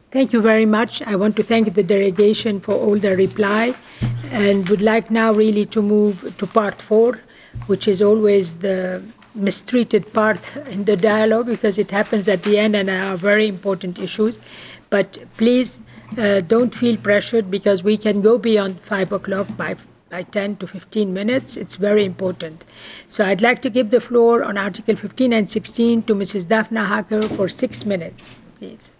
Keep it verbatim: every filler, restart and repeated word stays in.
Thank you very much. I want to thank the delegation for all the reply and would like now really to move to part four, which is always the mistreated part in the dialogue because it happens at the end and are very important issues. But please uh, don't feel pressured because we can go beyond five o'clock by by ten to fifteen minutes. It's very important. So I'd like to give the floor on Article fifteen and sixteen to Missus Daphna Hacker for six minutes, please.